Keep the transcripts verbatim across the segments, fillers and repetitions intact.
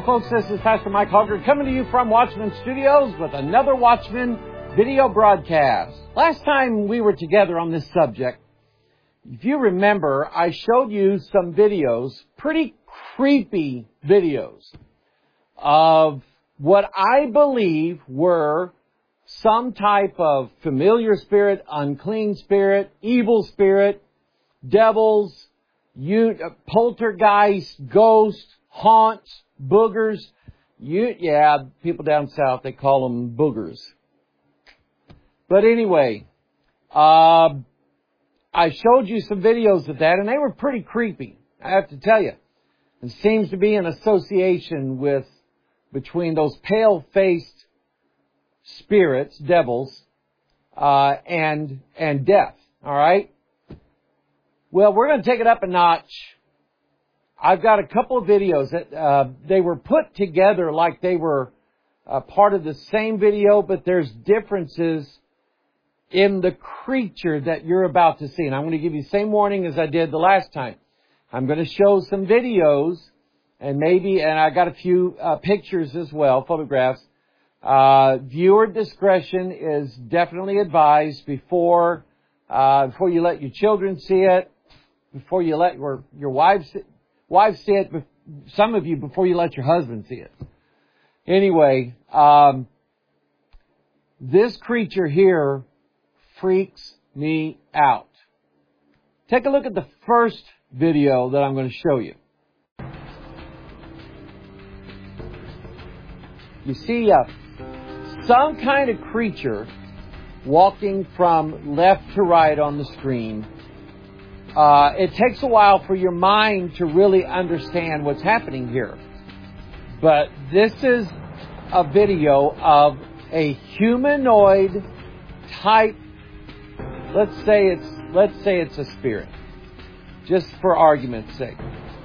folks, this is Pastor Mike Hogger coming to you from Watchman Studios with another Watchman video broadcast. Last time we were together on this subject, if you remember, I showed you some videos, pretty creepy videos, of what I believe were some type of familiar spirit, unclean spirit, evil spirit, devils, you, poltergeist, ghosts, haunts, boogers. You, yeah, people down south, they call them boogers. But anyway, uh, I showed you some videos of that, and they were pretty creepy, I have to tell you. It seems to be an association with, between those pale-faced spirits, devils, uh, and, and death. All right? Well, we're going to take it up a notch. I've got a couple of videos that, uh, they were put together like they were uh, part of the same video, but there's differences in the creature that you're about to see. And I'm going to give you the same warning as I did the last time. I'm going to show some videos and maybe, and I got a few uh, pictures as well, photographs. Uh, viewer discretion is definitely advised before, uh, before you let your children see it, before you let your, your wives, wives see it, some of you before you let your husband see it. Anyway, um, this creature here freaks me out. Take a look at the first video that I'm going to show you. You see uh, some kind of creature walking from left to right on the screen. Uh, it takes a while for your mind to really understand what's happening here. But this is a video of a humanoid type. Let's say it's let's say it's a spirit, just for argument's sake.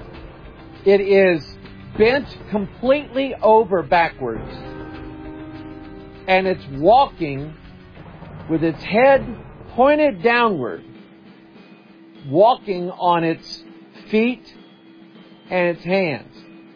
It is bent completely over backwards, and it's walking with its head pointed downward, walking on its feet and its hands.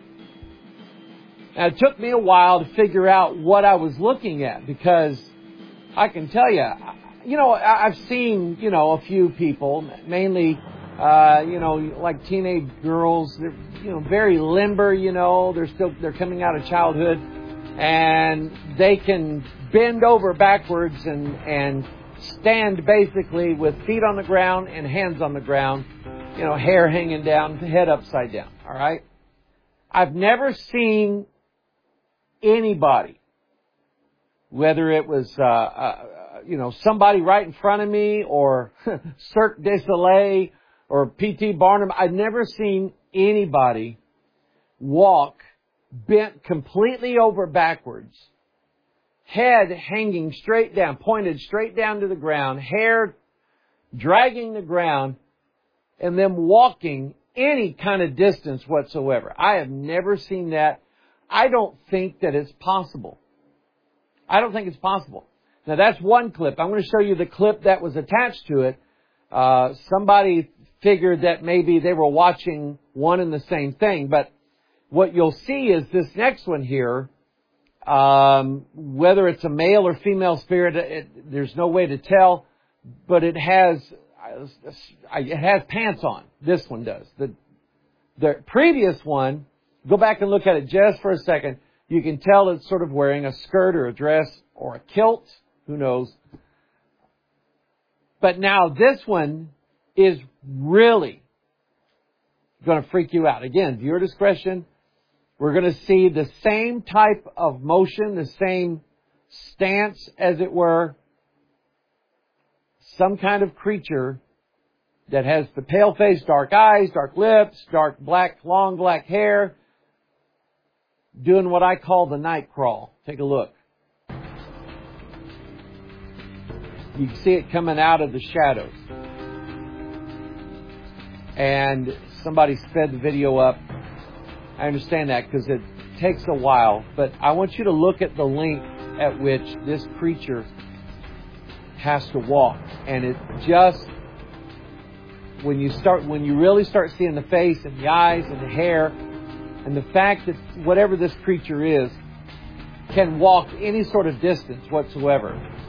Now, it took me a while to figure out what I was looking at, because I can tell you, you know, I've seen, you know, a few people, mainly, uh, you know, like teenage girls. They're, you know, very limber, you know, they're still, they're coming out of childhood, and they can bend over backwards and, and stand basically with feet on the ground and hands on the ground, you know, hair hanging down, head upside down. All right. I've never seen anybody, whether it was, uh, uh you know, somebody right in front of me, or Cirque du Soleil, or P T Barnum. I've never seen anybody walk bent completely over backwards, head hanging straight down, pointed straight down to the ground, hair dragging the ground, and then walking any kind of distance whatsoever. I have never seen that. I don't think that it's possible. I don't think it's possible. Now, that's one clip. I'm going to show you the clip that was attached to it. Uh, somebody figured that maybe they were watching one and the same thing. But what you'll see is this next one here, um, whether it's a male or female spirit, it, there's no way to tell. But it has it has pants on. This one does. The, the previous one, go back and look at it just for a second. You can tell it's sort of wearing a skirt or a dress or a kilt. Who knows? But now this one is really going to freak you out. Again, viewer discretion. We're going to see the same type of motion, the same stance, as it were. Some kind of creature that has the pale face, dark eyes, dark lips, dark black, long black hair, doing what I call the night crawl. Take a look. You can see it coming out of the shadows. And somebody sped the video up. I understand that because it takes a while. But I want you to look at the length at which this creature has to walk. And it just, when you start, when you really start seeing the face and the eyes and the hair, And the fact that whatever this creature is can walk any sort of distance whatsoever,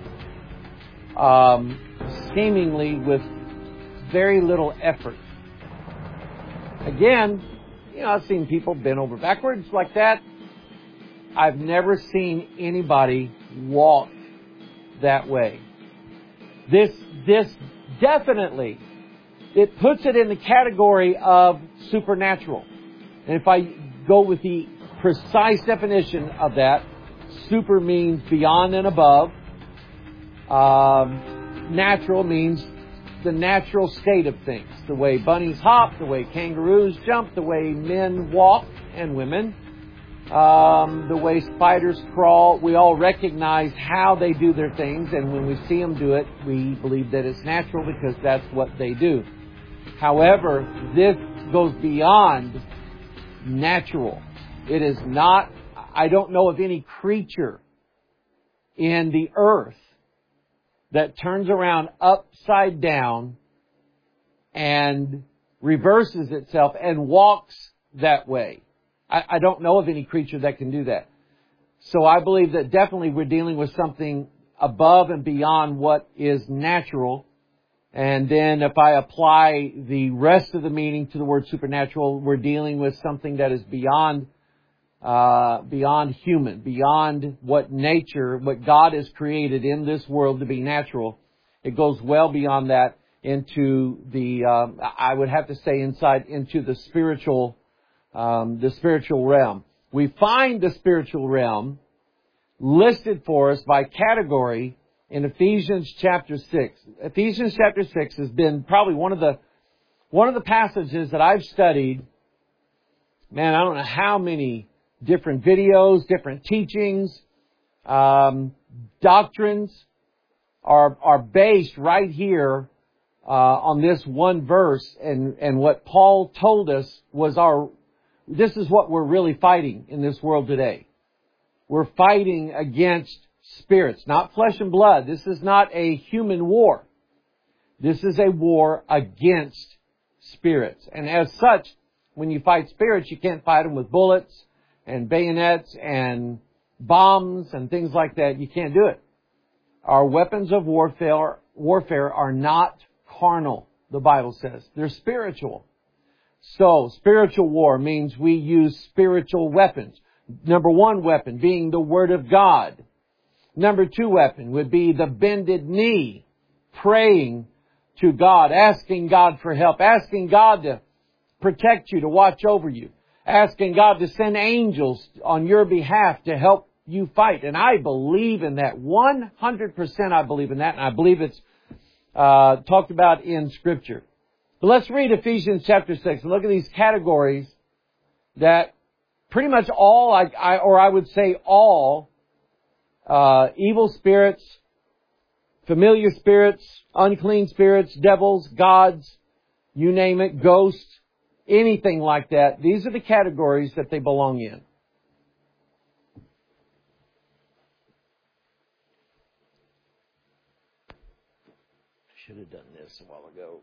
um, seemingly with very little effort. Again, you know, I've seen people bend over backwards like that. I've never seen anybody walk that way. This, this definitely, it puts it in the category of supernatural. And if I go with the precise definition of that, super means beyond and above. Um, natural means the natural state of things. The way bunnies hop, the way kangaroos jump, the way men walk and women, um, the way spiders crawl. We all recognize how they do their things, and when we see them do it, we believe that it's natural because that's what they do. However, this goes beyond natural. It is not, I don't know of any creature in the earth that turns around upside down and reverses itself and walks that way. I, I don't know of any creature that can do that. So I believe that definitely we're dealing with something above and beyond what is natural. And then if I apply the rest of the meaning to the word supernatural, we're dealing with something that is beyond Uh, beyond human, beyond what nature, what God has created in this world to be natural. It goes well beyond that into the, um, I would have to say inside, into the spiritual, um, the spiritual realm. We find the spiritual realm listed for us by category in Ephesians chapter six. Ephesians chapter six has been probably one of the, one of the passages that I've studied. Man, I don't know how many different videos, different teachings, um, doctrines are are based right here uh, on this one verse. And, and what Paul told us was our, this is what we're really fighting in this world today. We're fighting against spirits, not flesh and blood. This is not a human war. This is a war against spirits. And as such, when you fight spirits, you can't fight them with bullets and bayonets and bombs and things like that. You can't do it. Our weapons of warfare, warfare are not carnal, the Bible says. They're spiritual. So, spiritual war means we use spiritual weapons. Number one weapon being the Word of God. Number two weapon would be the bended knee, praying to God, asking God for help, asking God to protect you, to watch over you, asking God to send angels on your behalf to help you fight. And I believe in that. one hundred percent I believe in that. And I believe it's uh, talked about in Scripture. But let's read Ephesians chapter six and look at these categories that pretty much all, I, I, or I would say all, uh, evil spirits, familiar spirits, unclean spirits, devils, gods, you name it, ghosts, anything like that. These are the categories that they belong in. I should have done this a while ago.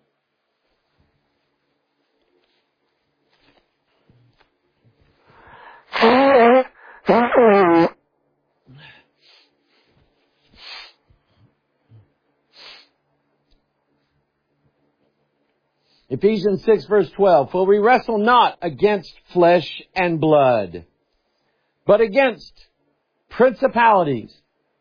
Ephesians six verse twelve, for we wrestle not against flesh and blood, but against principalities,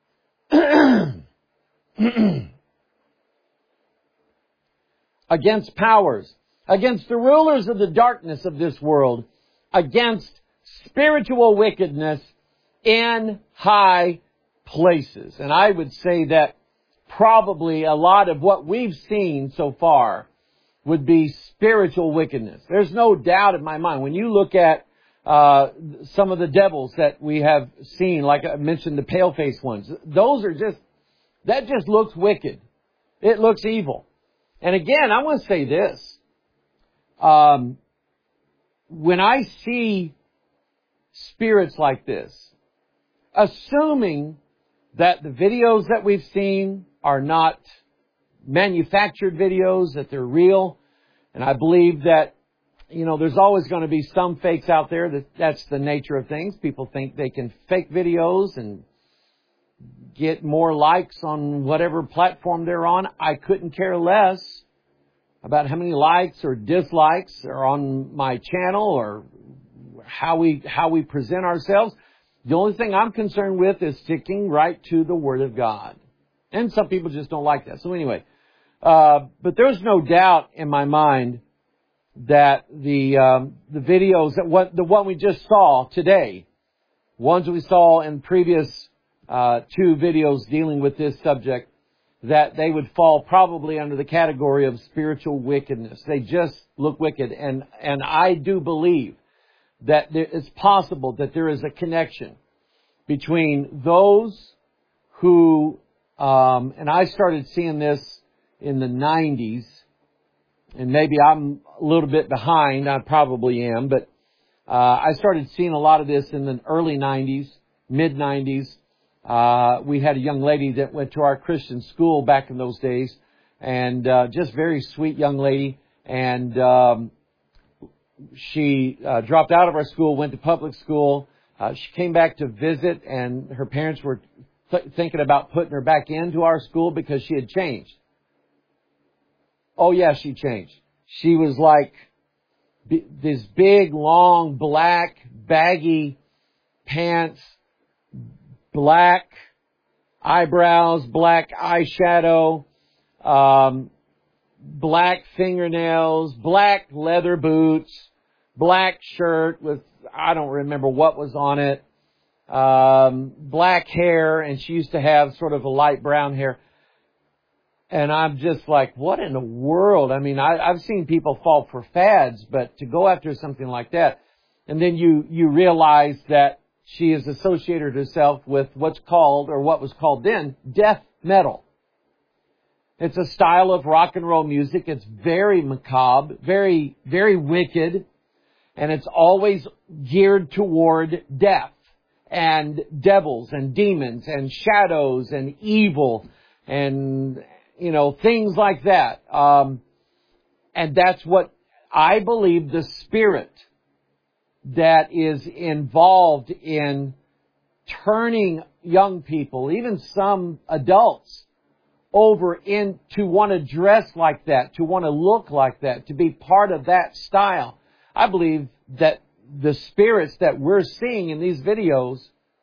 against powers, against the rulers of the darkness of this world, against spiritual wickedness in high places. And I would say that probably a lot of what we've seen so far would be spiritual wickedness. There's no doubt in my mind. When you look at uh some of the devils that we have seen, like I mentioned, the pale-faced ones, those are just, that just looks wicked. It looks evil. And again, I want to say this. Um, when I see spirits like this, assuming that the videos that we've seen are not manufactured videos, that they're real, and I believe that you know, there's always going to be some fakes out there. That that's the nature of things. People think they can fake videos and get more likes on whatever platform they're on. I couldn't care less about how many likes or dislikes are on my channel or how we how we present ourselves. The only thing I'm concerned with is sticking right to the Word of God. And some people just don't like that. So anyway, uh, but there's no doubt in my mind that the um, the videos that what the one we just saw today, ones we saw in previous uh, two videos dealing with this subject, that they would fall probably under the category of spiritual wickedness. They just look wicked, and and I do believe that there, it's possible that there is a connection between those who, um, and I started seeing this in the nineties, and maybe I'm a little bit behind, I probably am, but uh, I started seeing a lot of this in the early nineties, mid nineties. Uh, we had a young lady that went to our Christian school back in those days, and uh, just very sweet young lady, and um, she uh, dropped out of our school, went to public school. Uh, she came back to visit, and her parents were th- thinking about putting her back into our school because she had changed. Oh, yeah, she changed. She was like b- this big, long, black, baggy pants, black eyebrows, black eyeshadow, um, black fingernails, black leather boots, black shirt with, I don't remember what was on it, um, black hair, and she used to have sort of a light brown hair. And I'm just like, what in the world? I mean, I, I've seen people fall for fads, but to go after something like that, and then you, you realize that she has associated herself with what's called, or what was called then, death metal. It's a style of rock and roll music. It's very macabre, very, very wicked, and it's always geared toward death and devils and demons and shadows and evil and, you know, things like that. Um, and that's what I believe the spirit that is involved in turning young people, even some adults, over in to want to dress like that, to want to look like that, to be part of that style. I believe that the spirits that we're seeing in these videos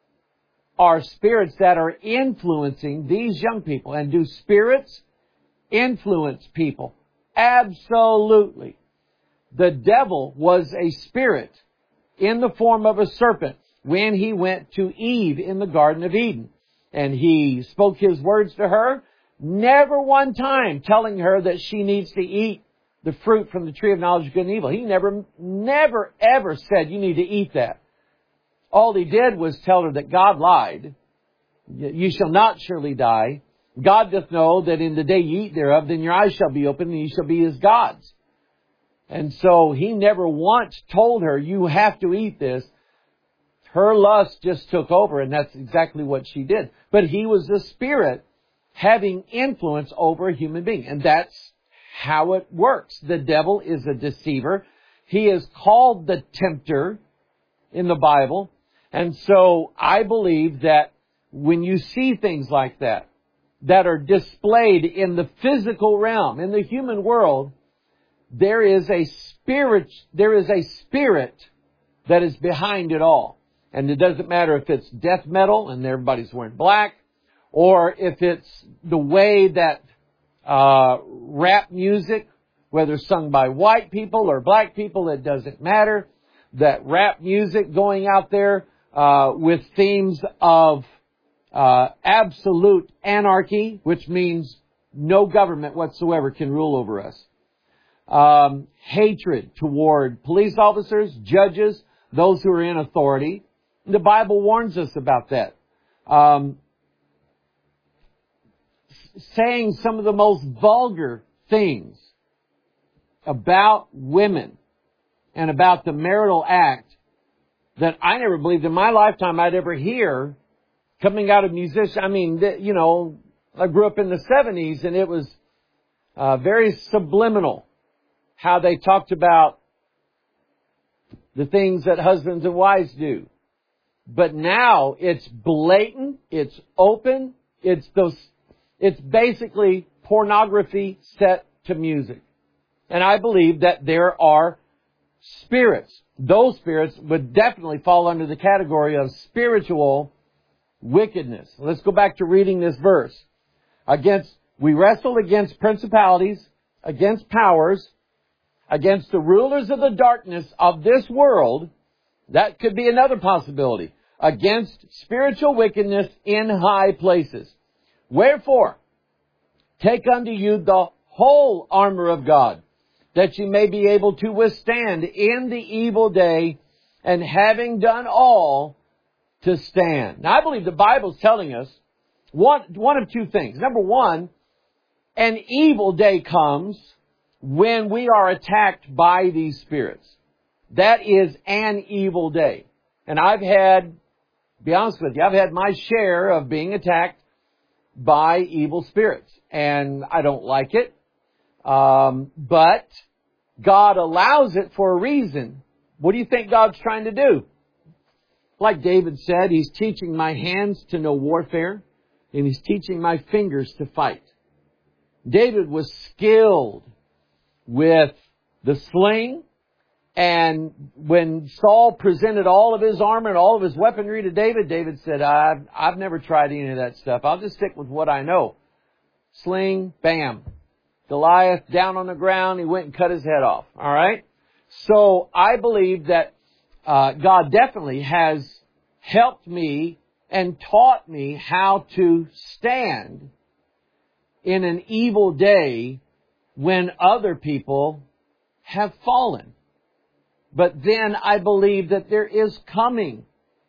are spirits that are influencing these young people. And do spirits influence people? Absolutely. The devil was a spirit in the form of a serpent when he went to Eve in the Garden of Eden. And he spoke his words to her, never one time telling her that she needs to eat the fruit from the tree of knowledge of good and evil. He never, never, ever said you need to eat that. All he did was tell her that God lied. You shall not surely die. God doth know that in the day ye eat thereof, then your eyes shall be opened and ye shall be as gods. And so he never once told her, you have to eat this. Her lust just took over, and that's exactly what she did. But he was the spirit having influence over a human being. And that's how it works. The devil is a deceiver. He is called the tempter in the Bible. And so I believe that when you see things like that, that are displayed in the physical realm, in the human world, there is a spirit, there is a spirit that is behind it all. And it doesn't matter if it's death metal and everybody's wearing black, or if it's the way that uh, rap music, whether sung by white people or black people, it doesn't matter. That rap music going out there uh, with themes of uh, absolute anarchy, which means no government whatsoever can rule over us. Um, hatred toward police officers, judges, those who are in authority. The Bible warns us about that. Um, saying some of the most vulgar things about women and about the marital act that I never believed in my lifetime I'd ever hear coming out of musicians. I mean, you know, I grew up in the seventies, and it was uh, very subliminal how they talked about the things that husbands and wives do. But now it's blatant, it's open, it's those, it's basically pornography set to music. And I believe that there are spirits. Those spirits would definitely fall under the category of spiritual wickedness. Let's go back to reading this verse. Against, we wrestle against principalities, against powers, against the rulers of the darkness of this world. That could be another possibility. Against spiritual wickedness in high places. Wherefore, take unto you the whole armor of God, that you may be able to withstand in the evil day, and having done all, to stand. Now, I believe the Bible's telling us one, one of two things. Number one, an evil day comes when we are attacked by these spirits. That is an evil day. And I've had, to be honest with you, I've had my share of being attacked by evil spirits. And I don't like it. Um, but God allows it for a reason. What do you think God's trying to do? Like David said, He's teaching my hands to know warfare, and He's teaching my fingers to fight. David was skilled with the sling, and when Saul presented all of his armor and all of his weaponry to David, David said, I've, I've never tried any of that stuff. I'll just stick with what I know. Sling, bam. Goliath down on the ground, he went and cut his head off. All right? So I believe that uh, God definitely has helped me and taught me how to stand in an evil day when other people have fallen. But then I believe that there is coming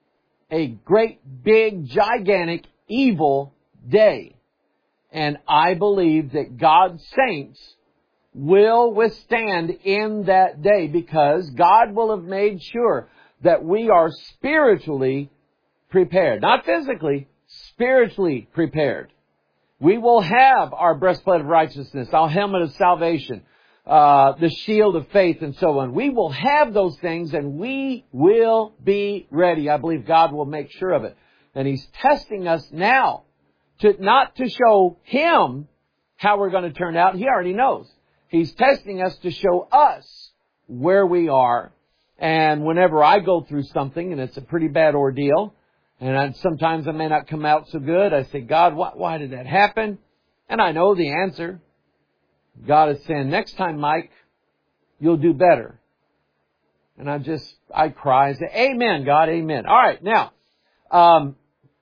a great, big, gigantic, evil day. And I believe that God's saints will withstand in that day, because God will have made sure that we are spiritually prepared. Not physically, spiritually prepared. We will have our breastplate of righteousness, our helmet of salvation, uh, the shield of faith, and so on. We will have those things, and we will be ready. I believe God will make sure of it. And He's testing us now, to not to show Him how we're going to turn out. He already knows. He's testing us to show us where we are. And whenever I go through something, and it's a pretty bad ordeal, and I, sometimes I may not come out so good, I say, God, why, why did that happen? And I know the answer. God is saying, next time, Mike, you'll do better. And I just, I cry and say, amen, God, amen. All right, now, um,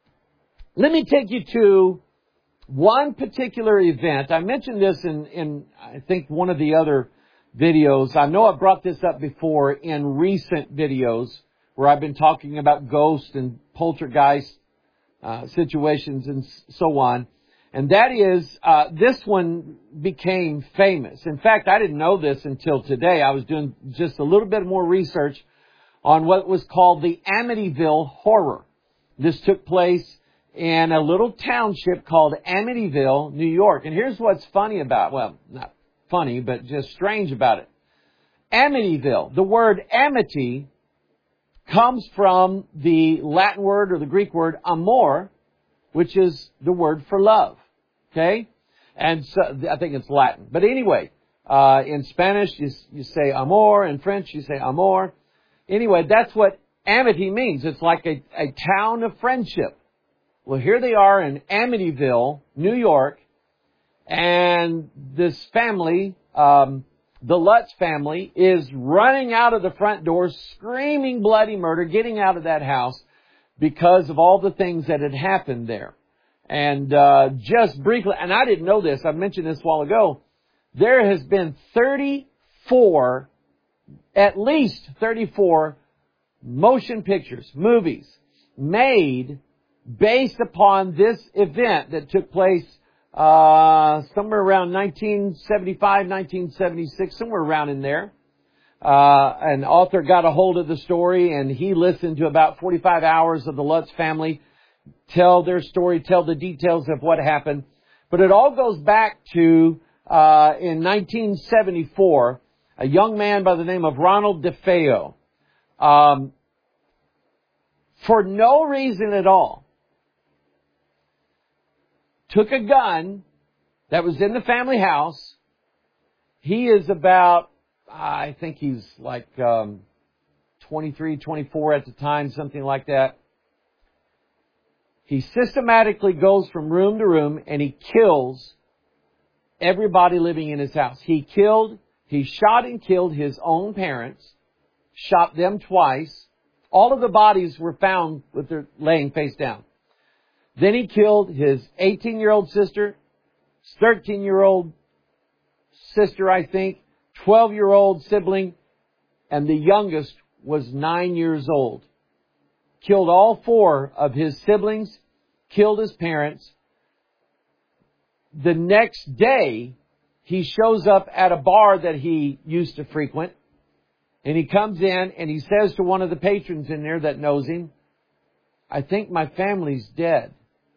let me take you to one particular event. I mentioned this in, in, I think, one of the other videos. I know I brought this up before in recent videos where I've been talking about ghosts and poltergeist uh, situations and so on. And that is, uh, this one became famous. In fact, I didn't know this until today. I was doing just a little bit more research on what was called the Amityville Horror. This took place in a little township called Amityville, New York. And here's what's funny about, well, not funny, but just strange about it. Amityville, the word amity comes from the Latin word or the Greek word amor, which is the word for love. Okay? And so, I think it's Latin. But anyway, uh, in Spanish you, you say amor, in French you say amor. Anyway, that's what amity means. It's like a, a town of friendship. Well, here they are in Amityville, New York, and this family, um, the Lutz family, is running out of the front door, screaming bloody murder, getting out of that house because of all the things that had happened there. And uh, just briefly, and I didn't know this, I mentioned this a while ago, there has been thirty-four, at least thirty-four motion pictures, movies, made based upon this event that took place uh somewhere around nineteen seventy-five, nineteen seventy-six, somewhere around in there. Uh an author got a hold of the story, and he listened to about forty-five hours of the Lutz family tell their story, tell the details of what happened. But it all goes back to uh in nineteen seventy-four, a young man by the name of Ronald DeFeo um, for no reason at all, took a gun that was in the family house. He is about, I think he's like um, twenty-three, twenty-four at the time, something like that. He systematically goes from room to room and he kills everybody living in his house. He killed, he shot and killed his own parents, shot them twice. All of the bodies were found with their laying face down. Then he killed his eighteen-year-old sister, thirteen-year-old sister, I think, twelve-year-old sibling, and the youngest was nine years old. Killed all four of his siblings, killed his parents. The next day, he shows up at a bar that he used to frequent, and he comes in and he says to one of the patrons in there that knows him, "I think my family's dead."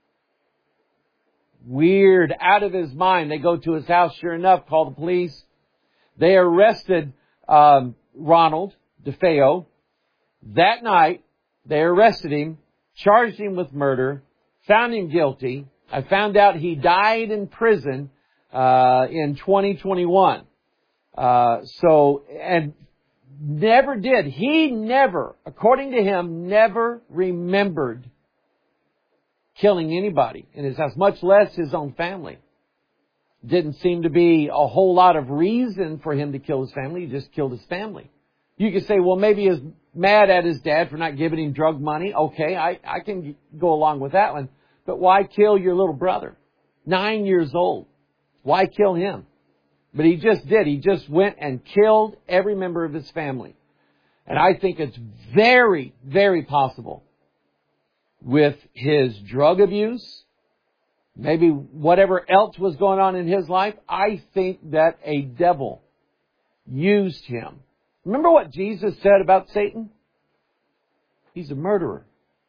Weird, out of his mind. They go to his house, sure enough, call the police. They arrested um, Ronald DeFeo. That night, they arrested him, charged him with murder, found him guilty. I found out he died in prison uh, in twenty twenty-one. Uh, so, and never did. He never, according to him, never remembered killing anybody in his house, much less his own family. Didn't seem to be a whole lot of reason for him to kill his family. He just killed his family. You could say, well, maybe he's mad at his dad for not giving him drug money. Okay, I, I can go along with that one. But why kill your little brother? Nine years old. Why kill him? But he just did. He just went and killed every member of his family. And I think it's very, very possible with his drug abuse, maybe whatever else was going on in his life, I think that a devil used him. Remember what Jesus said about Satan? He's a murderer.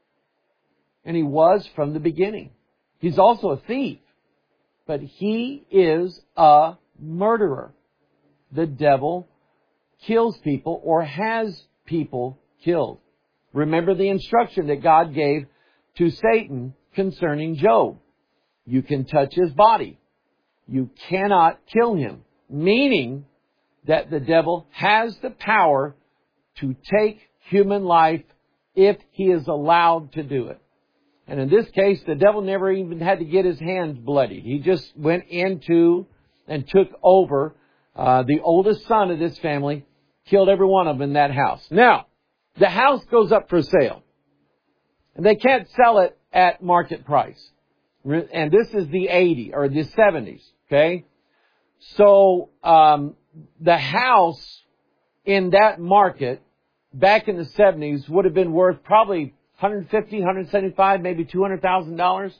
And he was from the beginning. He's also a thief. But he is a murderer. The devil kills people or has people killed. Remember the instruction that God gave to Satan concerning Job. You can touch his body. You cannot kill him. Meaning that the devil has the power to take human life if he is allowed to do it. And in this case, the devil never even had to get his hands bloodied. He just went into and took over uh, the oldest son of this family, killed every one of them in that house. Now, the house goes up for sale. And they can't sell it at market price. And this is the eighties or the seventies, okay? So, um, the house in that market back in the seventies would have been worth probably one hundred fifty, one hundred seventy-five, maybe two hundred thousand dollars.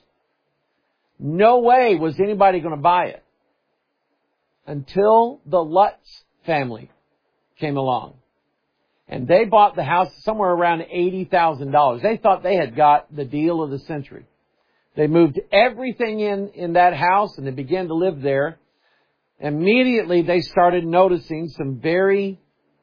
No way was anybody going to buy it until the Lutz family came along. And they bought the house somewhere around eighty thousand dollars. They thought they had got the deal of the century. They moved everything in, in that house and they began to live there. Immediately they started noticing some very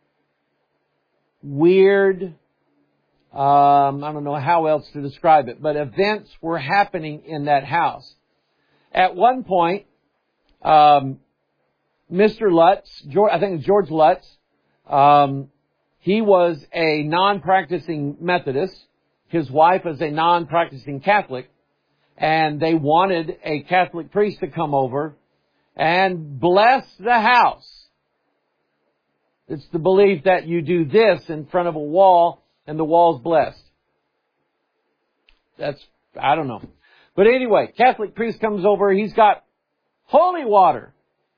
weird, um, I don't know how else to describe it, but events were happening in that house. At one point, um, Mister Lutz, George, I think it's George Lutz, um, he was a non-practicing Methodist. His wife is a non-practicing Catholic. And they wanted a Catholic priest to come over and bless the house. It's the belief that you do this in front of a wall and the wall's blessed. That's, I don't know. But anyway, Catholic priest comes over. He's got holy water.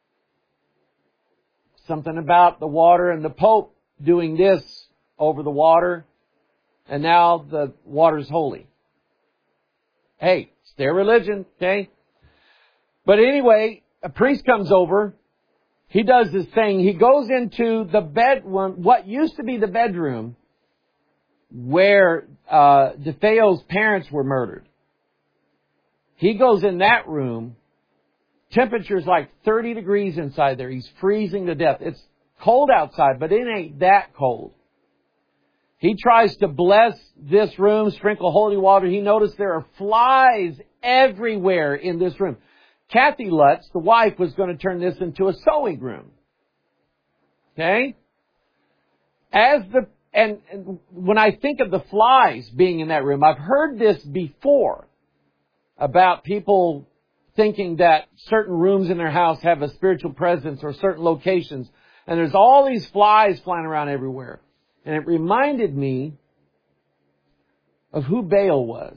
Something about the water and the Pope doing this over the water, and now the water's holy. Hey, it's their religion, okay? But anyway, a priest comes over. He does this thing. He goes into the bedroom, what used to be the bedroom where uh, DeFeo's parents were murdered. He goes in that room. Temperature's like thirty degrees inside there. He's freezing to death. It's cold outside, but it ain't that cold. He tries to bless this room, sprinkle holy water. He noticed there are flies everywhere in this room. Kathy Lutz, the wife, was going to turn this into a sewing room. Okay? As the, and, and when I think of the flies being in that room, I've heard this before about people thinking that certain rooms in their house have a spiritual presence or certain locations. And there's all these flies flying around everywhere. And it reminded me of who Baal was.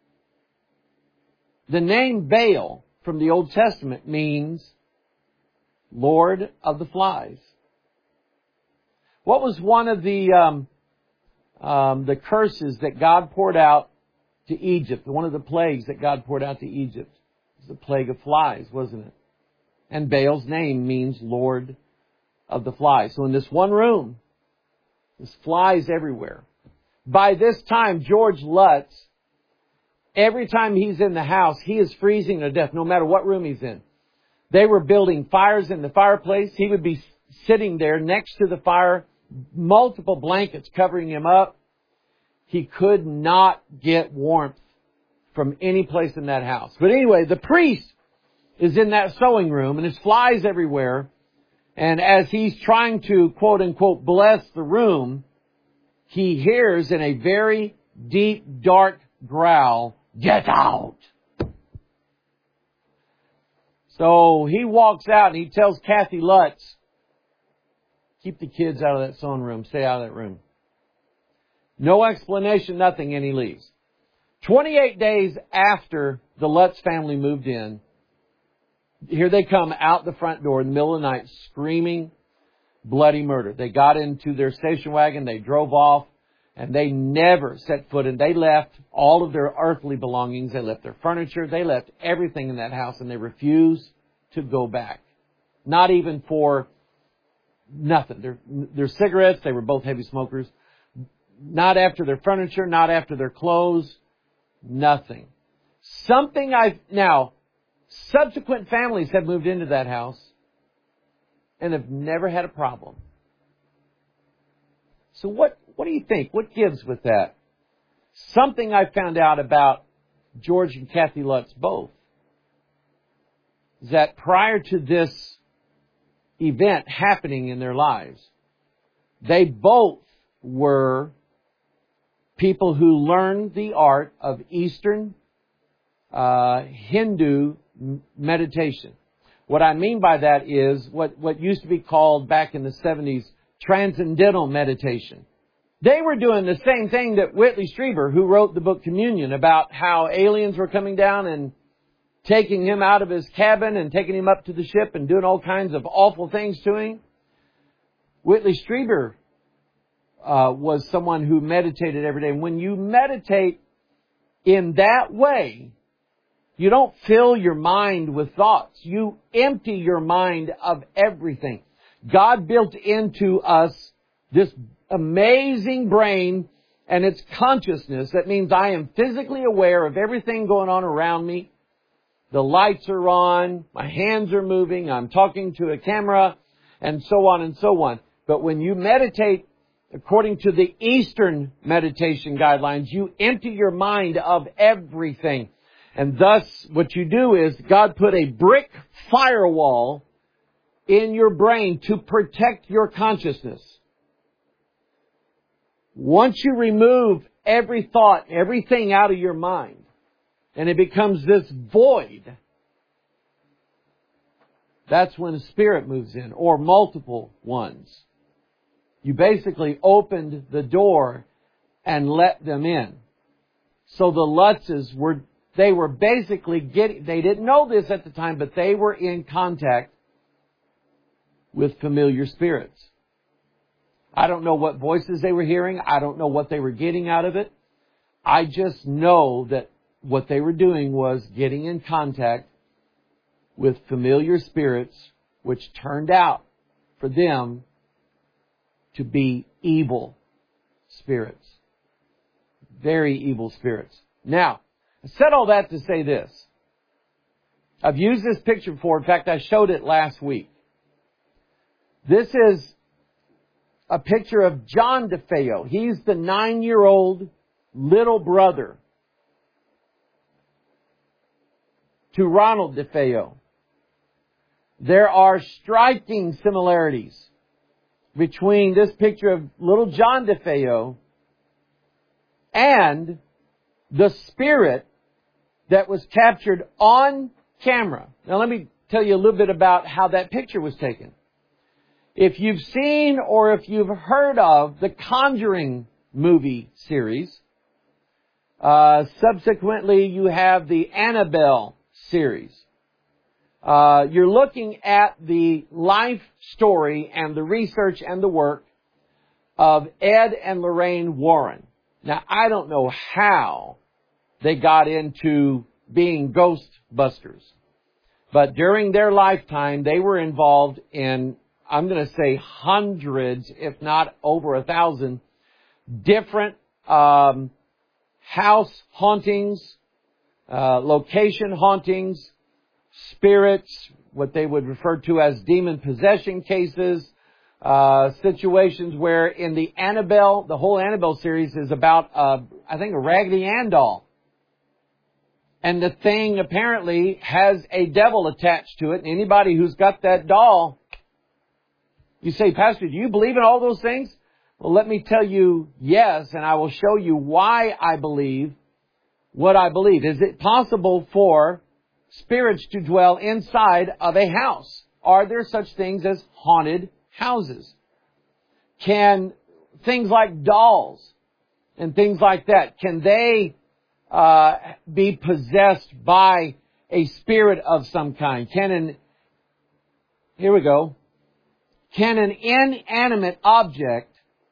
The name Baal from the Old Testament means Lord of the Flies. What was one of the um, um, the curses that God poured out to Egypt? One of the plagues that God poured out to Egypt was the plague of flies, wasn't it? And Baal's name means Lord of the Flies. So in this one room, there's flies everywhere. By this time, George Lutz, every time he's in the house, he is freezing to death, no matter what room he's in. They were building fires in the fireplace. He would be sitting there next to the fire, multiple blankets covering him up. He could not get warmth from any place in that house. But anyway, the priest is in that sewing room, and there's flies everywhere. And as he's trying to, quote unquote, bless the room, he hears in a very deep, dark growl, "Get out!" So he walks out and he tells Kathy Lutz, "Keep the kids out of that sewing room. Stay out of that room." No explanation, nothing, and he leaves. twenty-eight days after the Lutz family moved in, here they come out the front door in the middle of the night screaming bloody murder. They got into their station wagon, they drove off, and they never set foot in. They left all of their earthly belongings. They left their furniture. They left everything in that house, and they refused to go back. Not even for nothing. Their, their cigarettes, they were both heavy smokers. Not after their furniture, not after their clothes, nothing. Something I've, now, subsequent families have moved into that house and have never had a problem. So what, what do you think? What gives with that? Something I found out about George and Kathy Lutz both is that prior to this event happening in their lives, they both were people who learned the art of Eastern uh, Hindu meditation. What I mean by that is what, what used to be called back in the seventies transcendental meditation. They were doing the same thing that Whitley Strieber, who wrote the book Communion, about how aliens were coming down and taking him out of his cabin and taking him up to the ship and doing all kinds of awful things to him. Whitley Strieber uh, was someone who meditated every day. And when you meditate in that way, you don't fill your mind with thoughts. You empty your mind of everything. God built into us this amazing brain and its consciousness. That means I am physically aware of everything going on around me. The lights are on, my hands are moving, I'm talking to a camera, and so on and so on. But when you meditate according to the Eastern meditation guidelines, you empty your mind of everything. And thus, what you do is God put a brick firewall in your brain to protect your consciousness. Once you remove every thought, everything out of your mind, and it becomes this void, that's when a spirit moves in, or multiple ones. You basically opened the door and let them in. So the Lutzes were, they were basically getting, they didn't know this at the time, but they were in contact with familiar spirits. I don't know what voices they were hearing. I don't know what they were getting out of it. I just know that what they were doing was getting in contact with familiar spirits, which turned out for them to be evil spirits. Very evil spirits. Now, I said all that to say this. I've used this picture before. In fact, I showed it last week. This is a picture of John DeFeo. He's the nine-year-old little brother to Ronald DeFeo. There are striking similarities between this picture of little John DeFeo and the spirit that was captured on camera. Now let me tell you a little bit about how that picture was taken. If you've seen or if you've heard of the Conjuring movie series, uh, subsequently you have the Annabelle series. Uh, you're looking at the life story and the research and the work of Ed and Lorraine Warren. Now, I don't know how they got into being Ghostbusters, but during their lifetime, they were involved in, I'm going to say hundreds, if not over a thousand, different um, house hauntings, uh, location hauntings, spirits, what they would refer to as demon possession cases, uh, situations where in the Annabelle, the whole Annabelle series is about, uh, I think, a Raggedy Ann doll. And the thing apparently has a devil attached to it. And anybody who's got that doll, you say, Pastor, do you believe in all those things? Well, let me tell you yes, and I will show you why I believe what I believe. Is it possible for spirits to dwell inside of a house? Are there such things as haunted houses? Can things like dolls and things like that, can they uh, be possessed by a spirit of some kind? Can an, here we go, can an inanimate object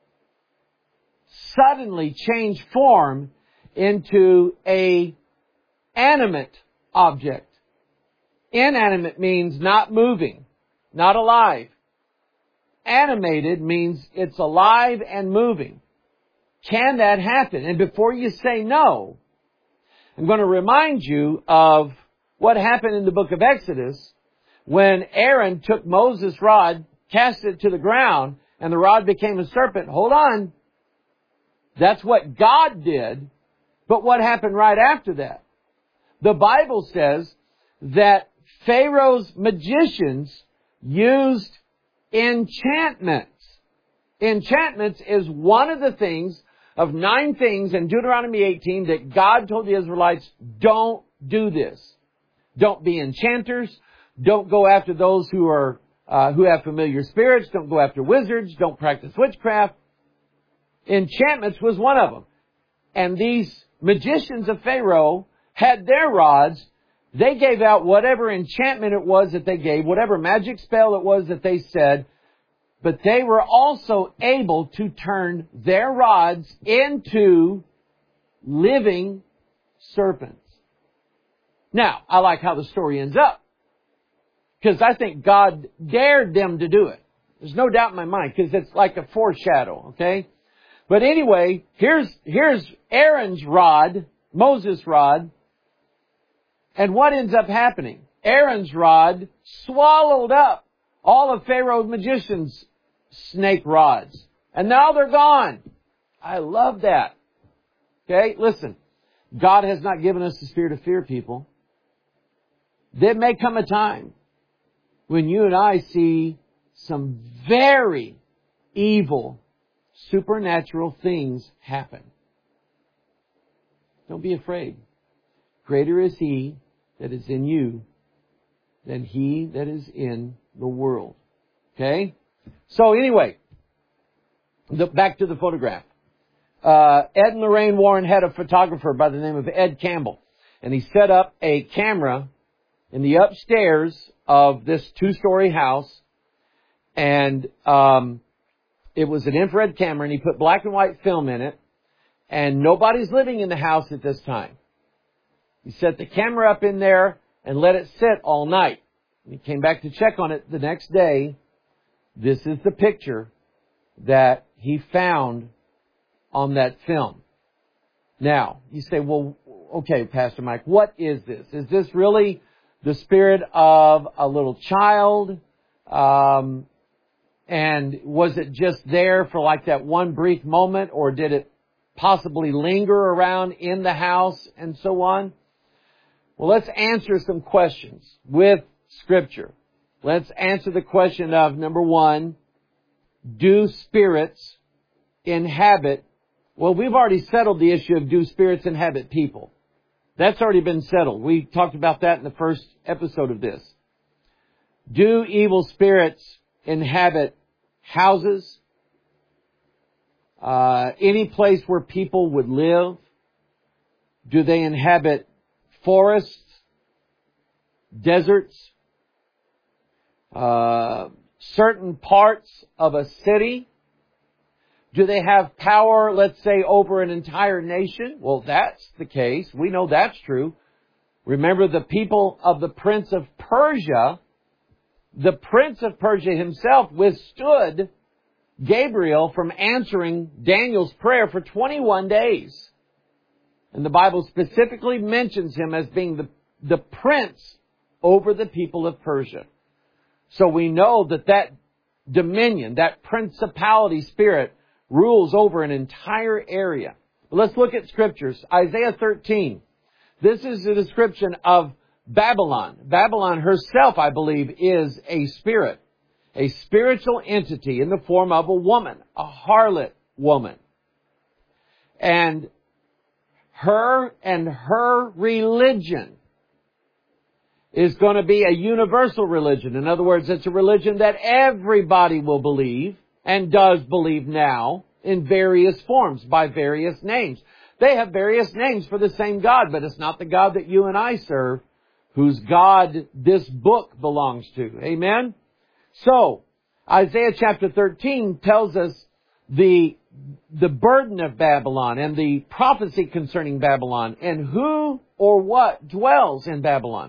suddenly change form into a animate object? Inanimate means not moving, not alive. Animated means it's alive and moving. Can that happen? And before you say no, I'm going to remind you of what happened in the book of Exodus when Aaron took Moses' rod, cast it to the ground, and the rod became a serpent. Hold on. That's what God did. But what happened right after that? The Bible says that Pharaoh's magicians used enchantments. Enchantments is one of the things of nine things in Deuteronomy eighteen that God told the Israelites, don't do this. Don't be enchanters. Don't go after those who are uh, who have familiar spirits. Don't go after wizards. Don't practice witchcraft. Enchantments was one of them. And these magicians of Pharaoh had their rods. They gave out whatever enchantment it was that they gave, whatever magic spell it was that they said, but they were also able to turn their rods into living serpents. Now, I like how the story ends up, because I think God dared them to do it. There's no doubt in my mind, because it's like a foreshadow, okay? But anyway, here's, here's Aaron's rod, Moses' rod. And what ends up happening? Aaron's rod swallowed up all of Pharaoh's magicians' snake rods. And now they're gone. I love that. Okay, listen. God has not given us the spirit of fear, people. There may come a time when you and I see some very evil, supernatural things happen. Don't be afraid. Greater is He that is in you than he that is in the world. Okay? So anyway, the, back to the photograph. Uh, Ed and Lorraine Warren had a photographer by the name of Ed Campbell. And he set up a camera in the upstairs of this two-story house. And um, it was an infrared camera, and he put black and white film in it. And nobody's living in the house at this time. He set the camera up in there and let it sit all night. He came back to check on it the next day. This is the picture that he found on that film. Now, you say, well, okay, Pastor Mike, what is this? Is this really the spirit of a little child? Um, And was it just there for like that one brief moment, or did it possibly linger around in the house and so on? Well, let's answer some questions with Scripture. Let's answer the question of, number one, do spirits inhabit? Well, we've already settled the issue of do spirits inhabit people. That's already been settled. We talked about that in the first episode of this. Do evil spirits inhabit houses? Uh, any place where people would live? Do they inhabit forests? Deserts? Uh, certain parts of a city? Do they have power, let's say, over an entire nation? Well, that's the case. We know that's true. Remember the people of the Prince of Persia. The Prince of Persia himself withstood Gabriel from answering Daniel's prayer for twenty-one days. And the Bible specifically mentions him as being the, the prince over the people of Persia. So we know that that dominion, that principality spirit, rules over an entire area. But let's look at Scriptures. Isaiah thirteen. This is a description of Babylon. Babylon herself, I believe, is a spirit. A spiritual entity in the form of a woman. A harlot woman. And her and her religion is going to be a universal religion. In other words, it's a religion that everybody will believe and does believe now in various forms by various names. They have various names for the same God, but it's not the God that you and I serve, whose God this book belongs to. Amen? So, Isaiah chapter thirteen tells us the, the burden of Babylon and the prophecy concerning Babylon and who or what dwells in Babylon.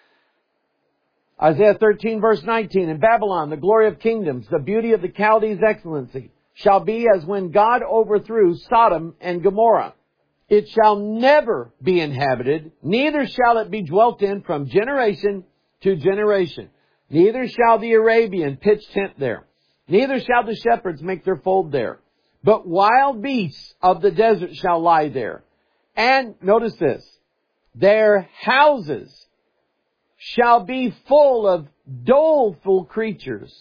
Isaiah thirteen verse nineteen, in Babylon, the glory of kingdoms, the beauty of the Chaldees' excellency, shall be as when God overthrew Sodom and Gomorrah. It shall never be inhabited, neither shall it be dwelt in from generation to generation. Neither shall the Arabian pitch tent there, neither shall the shepherds make their fold there. But wild beasts of the desert shall lie there. And, notice this, their houses shall be full of doleful creatures.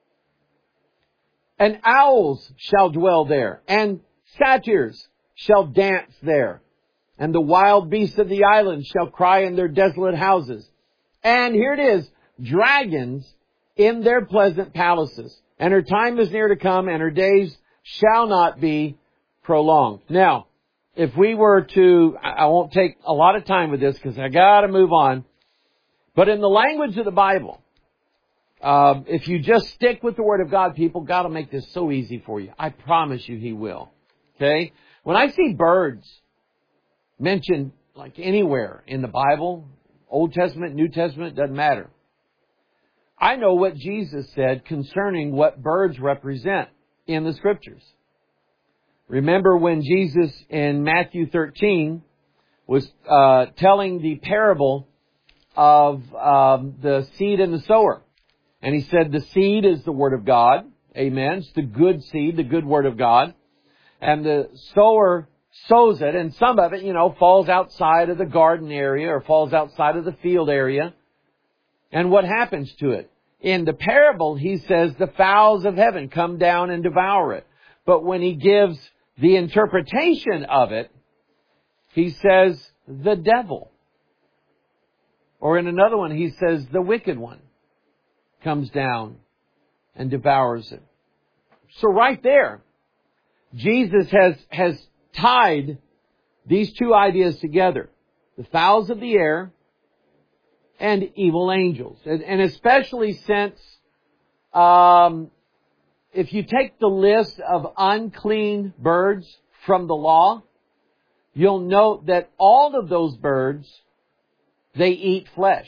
And owls shall dwell there, and satyrs shall dance there. And the wild beasts of the islands shall cry in their desolate houses. And here it is, dragons in their pleasant palaces. And her time is near to come, and her days shall not be prolonged. Now, if we were to, I won't take a lot of time with this because I got to move on. But in the language of the Bible, uh, if you just stick with the Word of God, people, God will make this so easy for you. I promise you He will. Okay? When I see birds mentioned like anywhere in the Bible, Old Testament, New Testament, doesn't matter. I know what Jesus said concerning what birds represent in the Scriptures. Remember when Jesus in Matthew thirteen was uh, telling the parable of um, the seed and the sower. And He said the seed is the Word of God. Amen. It's the good seed, the good Word of God. And the sower sows it, and some of it, you know, falls outside of the garden area or falls outside of the field area. And what happens to it? In the parable, He says the fowls of heaven come down and devour it. But when He gives the interpretation of it, He says the devil. Or in another one, He says the wicked one comes down and devours it. So right there, Jesus has, has tied these two ideas together. The fowls of the air and evil angels. And, and especially since um, if you take the list of unclean birds from the law, you'll note that all of those birds, they eat flesh.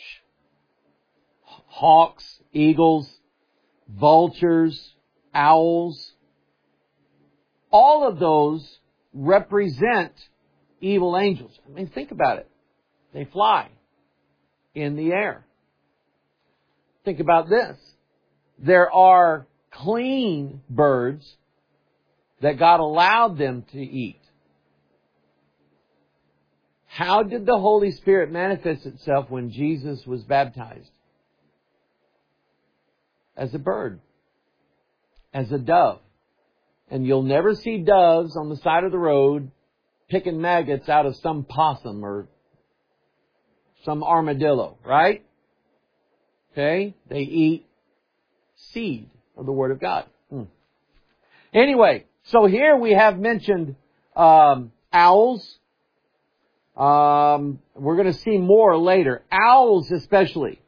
Hawks, eagles, vultures, owls. All of those represent evil angels. I mean, think about it. They fly in the air. Think about this. There are clean birds that God allowed them to eat. How did the Holy Spirit manifest itself when Jesus was baptized? As a bird. As a dove. And you'll never see doves on the side of the road picking maggots out of some possum or some armadillo, right? Okay? They eat seed of the Word of God. Hmm. Anyway, so here we have mentioned um, owls. Um, we're going to see more later. Owls especially.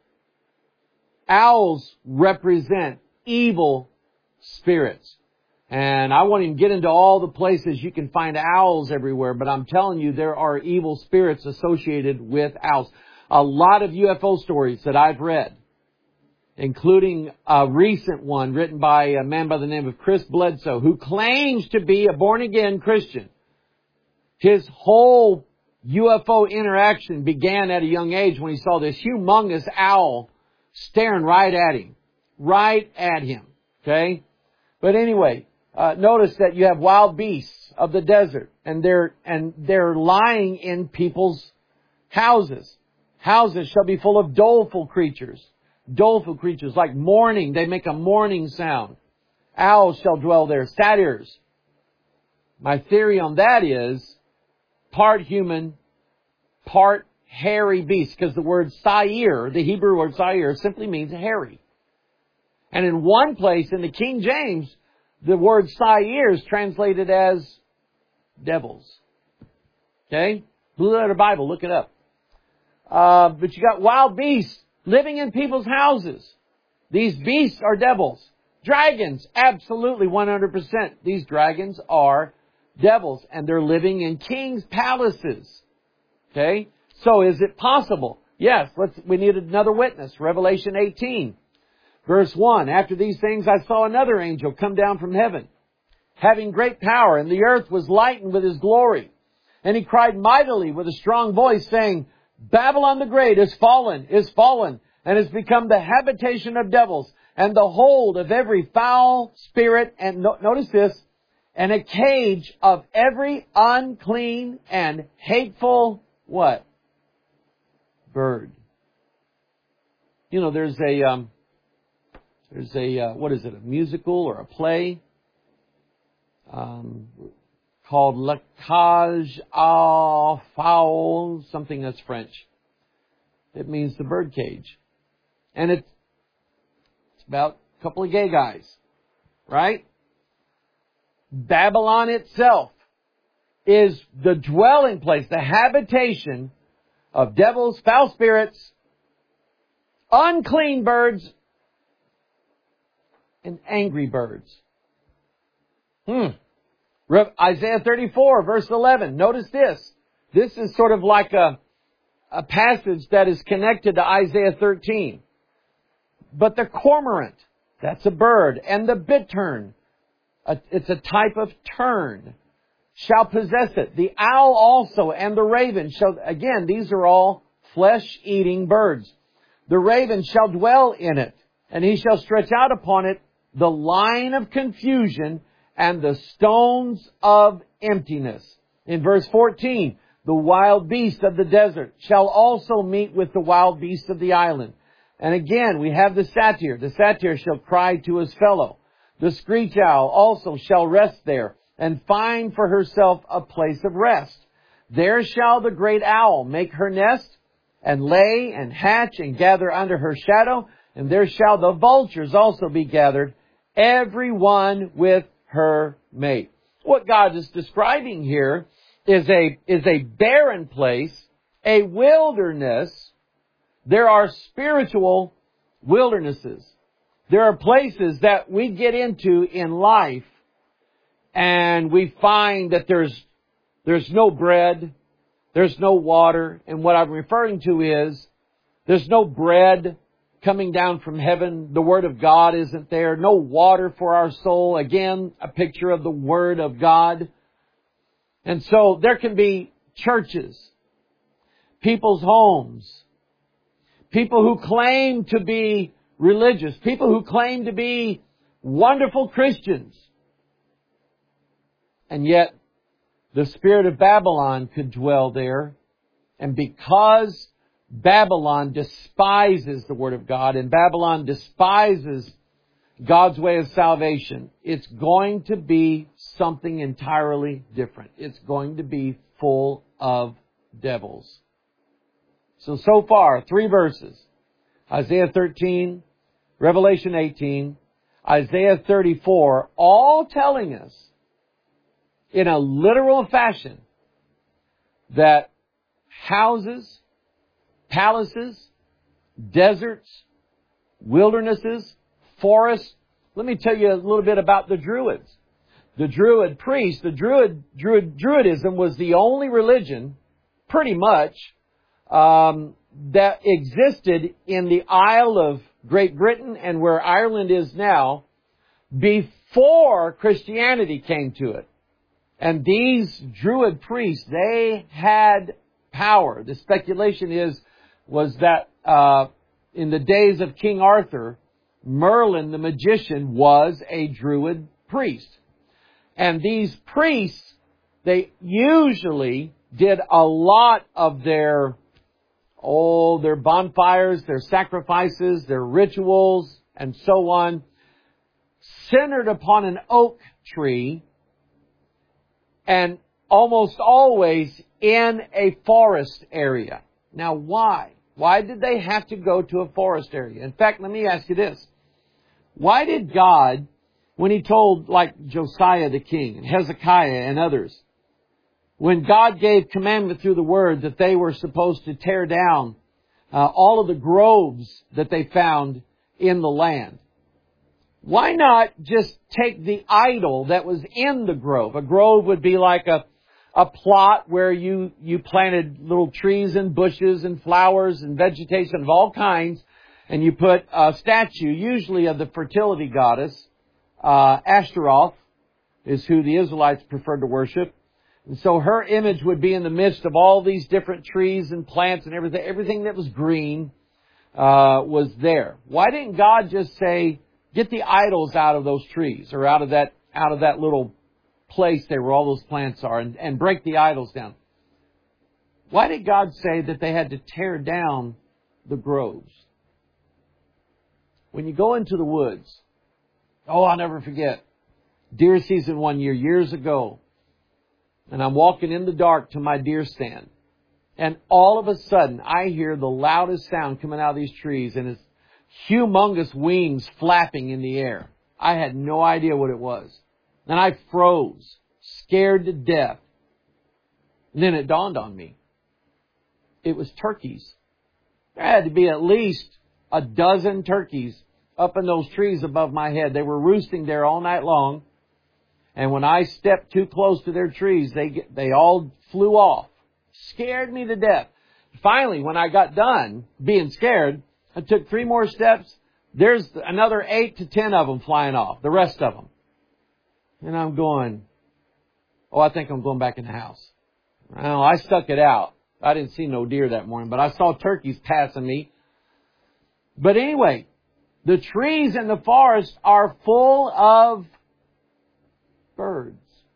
Owls represent evil spirits. And I won't even get into all the places you can find owls everywhere, but I'm telling you there are evil spirits associated with owls. A lot of U F O stories that I've read, including a recent one written by a man by the name of Chris Bledsoe, who claims to be a born-again Christian. His whole U F O interaction began at a young age when he saw this humongous owl staring right at him. Right at him. Okay? But anyway, uh, notice that you have wild beasts of the desert, and they're, and they're lying in people's houses. Houses shall be full of doleful creatures. Doleful creatures, like mourning. They make a mourning sound. Owls shall dwell there. Satyrs. My theory on that is part human, part hairy beast. Because the word sair, the Hebrew word sair, simply means hairy. And in one place in the King James, the word sair is translated as devils. Okay? Blue Letter Bible, look it up. Uh, but you got wild beasts living in people's houses. These beasts are devils. Dragons, absolutely one hundred percent. These dragons are devils, and they're living in kings' palaces. Okay? So is it possible? Yes, let's, we need another witness. Revelation eighteen. Verse one, after these things I saw another angel come down from heaven, having great power, and the earth was lightened with his glory. And he cried mightily with a strong voice, saying, Babylon the Great is fallen, is fallen, and has become the habitation of devils, and the hold of every foul spirit, and no, notice this, and a cage of every unclean and hateful, what? Bird. You know, there's a, um, there's a, uh, what is it, a musical or a play um, called La Cage aux Fowls, something that's French. It means the bird cage. And it's, it's about a couple of gay guys, right? Babylon itself is the dwelling place, the habitation of devils, foul spirits, unclean birds, and angry birds. Hmm. Isaiah thirty-four, verse eleven. Notice this. This is sort of like a, a passage that is connected to Isaiah thirteen. But the cormorant, that's a bird, and the bittern, a, it's a type of tern, shall possess it. The owl also and the raven shall, again, these are all flesh-eating birds. The raven shall dwell in it, and he shall stretch out upon it the line of confusion and the stones of emptiness. In verse fourteen, the wild beast of the desert shall also meet with the wild beast of the island. And again, we have the satyr. The satyr shall cry to his fellow. The screech owl also shall rest there and find for herself a place of rest. There shall the great owl make her nest and lay and hatch and gather under her shadow. And there shall the vultures also be gathered, every one with her mate. What God is describing here is a, is a barren place, a wilderness. There are spiritual wildernesses. There are places that we get into in life and we find that there's, there's no bread, there's no water. And what I'm referring to is there's no bread coming down from heaven. The Word of God isn't there. No water for our soul. Again, a picture of the Word of God. And so there can be churches, people's homes, people who claim to be religious, people who claim to be wonderful Christians. And yet, the spirit of Babylon could dwell there. And because Babylon despises the Word of God and Babylon despises God's way of salvation, it's going to be something entirely different. It's going to be full of devils. So, so far, three verses. Isaiah thirteen, Revelation eighteen, Isaiah thirty-four, all telling us in a literal fashion that houses, palaces, deserts, wildernesses, forests. Let me tell you a little bit about the Druids. The Druid priests, the Druid, Druid Druidism was the only religion, pretty much, um, that existed in the Isle of Great Britain and where Ireland is now before Christianity came to it. And these Druid priests, they had power. The speculation is, was that uh, in the days of King Arthur, Merlin the magician was a Druid priest. And these priests, they usually did a lot of their, oh, their bonfires, their sacrifices, their rituals, and so on, centered upon an oak tree, and almost always in a forest area. Now, why? Why did they have to go to a forest area? In fact, let me ask you this. Why did God, when He told, like Josiah the king, and Hezekiah and others, when God gave commandment through the Word that they were supposed to tear down uh, all of the groves that they found in the land, why not just take the idol that was in the grove? A grove would be like a, a plot where you, you planted little trees and bushes and flowers and vegetation of all kinds, and you put a statue, usually of the fertility goddess, uh, Ashtaroth is who the Israelites preferred to worship. And so her image would be in the midst of all these different trees and plants and everything. Everything that was green uh, was there. Why didn't God just say, get the idols out of those trees or out of that out of that little place there where all those plants are and, and break the idols down? Why did God say that they had to tear down the groves? When you go into the woods, oh, I'll never forget, deer season one year, years ago, and I'm walking in the dark to my deer stand, and all of a sudden I hear the loudest sound coming out of these trees, and it's humongous wings flapping in the air. I had no idea what it was. And I froze, scared to death. And then it dawned on me. It was turkeys. There had to be at least a dozen turkeys up in those trees above my head. They were roosting there all night long. And when I stepped too close to their trees, they they all flew off. Scared me to death. Finally, when I got done being scared, I took three more steps. There's another eight to ten of them flying off, the rest of them. And I'm going, oh, I think I'm going back in the house. Well, I stuck it out. I didn't see no deer that morning, but I saw turkeys passing me. But anyway, the trees in the forest are full of birds.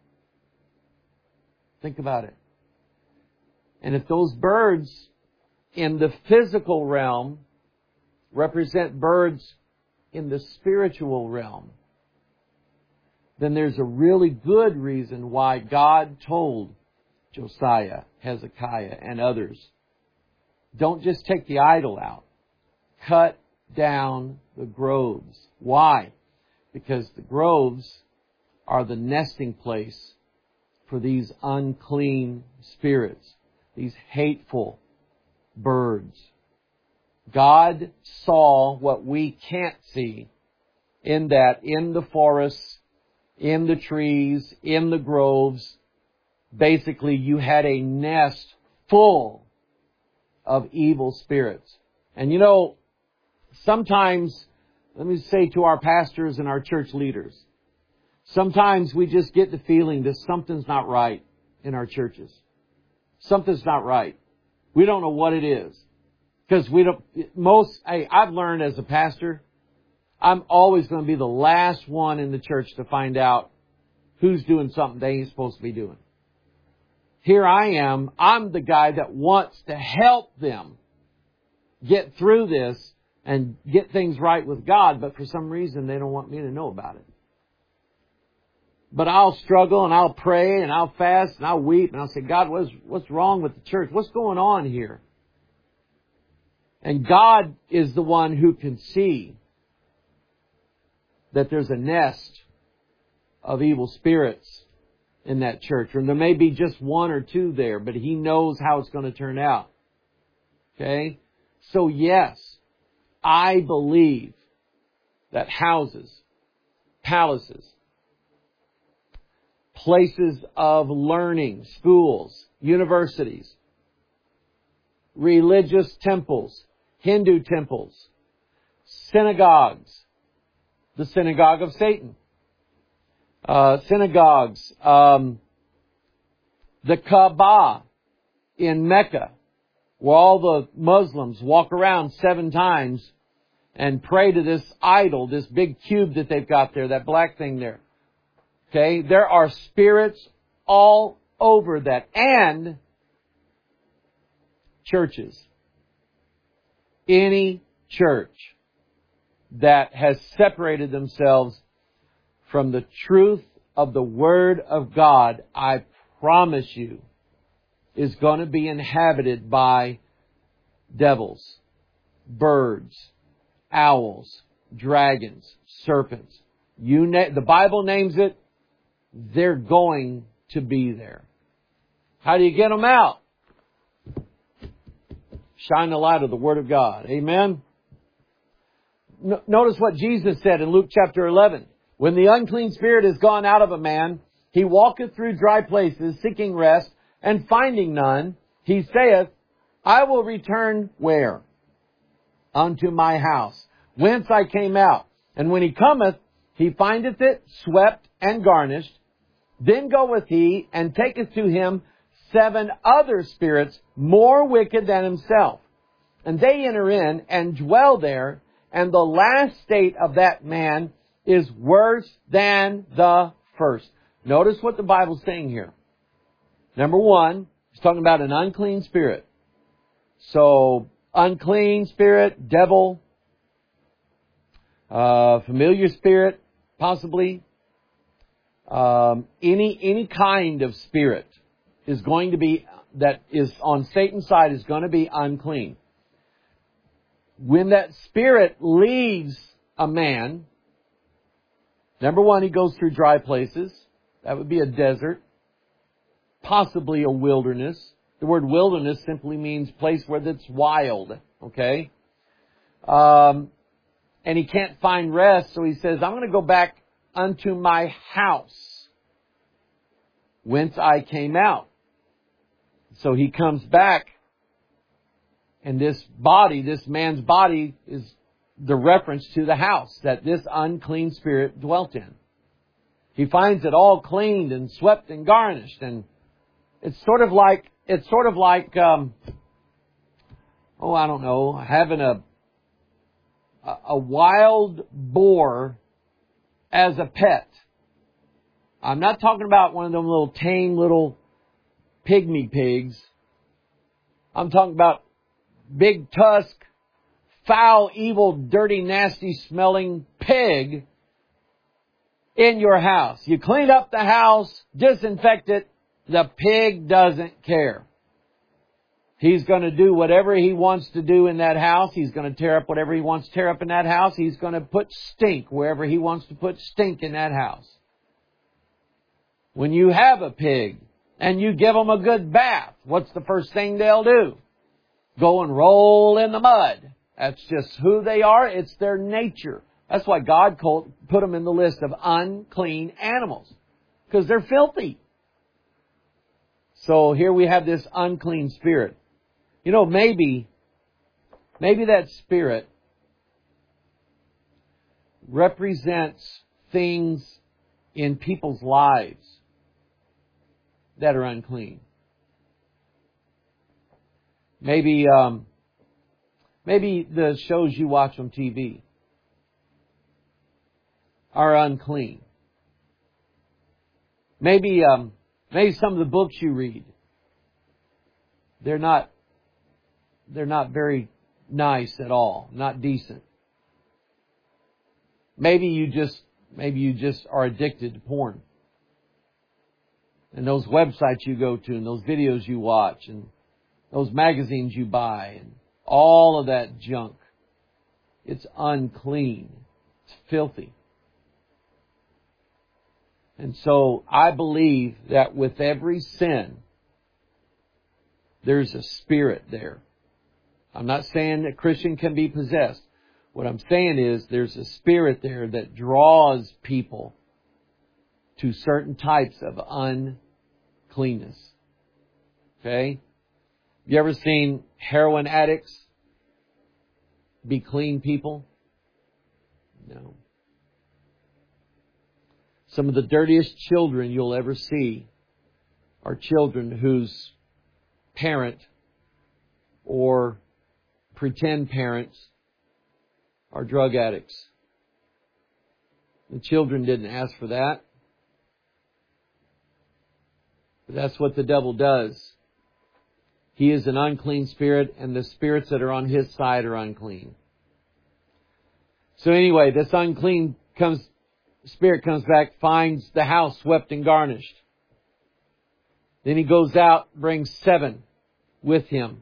Think about it. And if those birds in the physical realm represent birds in the spiritual realm, then there's a really good reason why God told Josiah, Hezekiah, and others, don't just take the idol out. Cut down the groves. Why? Because the groves are the nesting place for these unclean spirits, these hateful birds. God saw what we can't see in that, in the forests, in the trees, in the groves. Basically, you had a nest full of evil spirits. And you know, sometimes, let me say to our pastors and our church leaders, sometimes we just get the feeling that something's not right in our churches. Something's not right. We don't know what it is. Because we don't, most, I, I've learned as a pastor, I'm always going to be the last one in the church to find out who's doing something they ain't supposed to be doing. Here I am. I'm the guy that wants to help them get through this and get things right with God, but for some reason they don't want me to know about it. But I'll struggle and I'll pray and I'll fast and I'll weep and I'll say, God, what's, what's wrong with the church? What's going on here? And God is the one who can see that there's a nest of evil spirits in that church. Or there may be just one or two there, but He knows how it's going to turn out. Okay? So yes, I believe that houses, palaces, places of learning, schools, universities, religious temples, Hindu temples, synagogues, the synagogue of Satan, uh, synagogues, um, the Kaaba in Mecca, where all the Muslims walk around seven times and pray to this idol, this big cube that they've got there, that black thing there. Okay, there are spirits all over that. And churches. Any church that has separated themselves from the truth of the Word of God, I promise you, is going to be inhabited by devils, birds, owls, dragons, serpents. You na- the Bible names it. They're going to be there. How do you get them out? Shine the light of the Word of God. Amen? No, notice what Jesus said in Luke chapter eleven. When the unclean spirit is gone out of a man, he walketh through dry places, seeking rest, and finding none, he saith, I will return where? Unto my house, whence I came out. And when he cometh, he findeth it swept and garnished. Then goeth he and taketh to him seven other spirits more wicked than himself. And they enter in and dwell there. And the last state of that man is worse than the first. Notice what the Bible's saying here. Number one, it's talking about an unclean spirit. So, unclean spirit, devil, uh, familiar spirit, possibly. Um, any, any kind of spirit is going to be, that is on Satan's side, is going to be unclean. When that spirit leaves a man, number one, he goes through dry places. That would be a desert. Possibly a wilderness. The word wilderness simply means place where it's wild. Okay? Um, and he can't find rest, so he says, I'm going to go back unto my house, whence I came out. So he comes back, and this body, this man's body, is the reference to the house that this unclean spirit dwelt in. He finds it all cleaned and swept and garnished, and it's sort of like it's sort of like um, oh, I don't know, having a a, a wild boar as a pet. I'm not talking about one of them little tame little pygmy pigs. I'm talking about big tusk, foul, evil, dirty, nasty smelling pig in your house. You clean up the house, disinfect it. The pig doesn't care. He's going to do whatever he wants to do in that house. He's going to tear up whatever he wants to tear up in that house. He's going to put stink wherever he wants to put stink in that house. When you have a pig and you give them a good bath, what's the first thing they'll do? Go and roll in the mud. That's just who they are. It's their nature. That's why God called, put them in the list of unclean animals. Because they're filthy. So here we have this unclean spirit. You know, maybe, maybe that spirit represents things in people's lives that are unclean. Maybe, um, maybe the shows you watch on T V. are unclean. Maybe, um, maybe some of the books you read, they're not, they're not very nice at all, not decent. Maybe you just, maybe you just are addicted to porn. And those websites you go to, and those videos you watch, and those magazines you buy, and all of that junk. It's unclean. It's filthy. And so I believe that with every sin, there's a spirit there. I'm not saying that Christian can be possessed. What I'm saying is there's a spirit there that draws people to certain types of uncleanness. Okay? You ever seen heroin addicts be clean people? No. Some of the dirtiest children you'll ever see are children whose parent or pretend parents are drug addicts. The children didn't ask for that. But that's what the devil does. He is an unclean spirit, and the spirits that are on his side are unclean. So anyway, this unclean comes, spirit comes back, finds the house swept and garnished. Then he goes out, brings seven with him,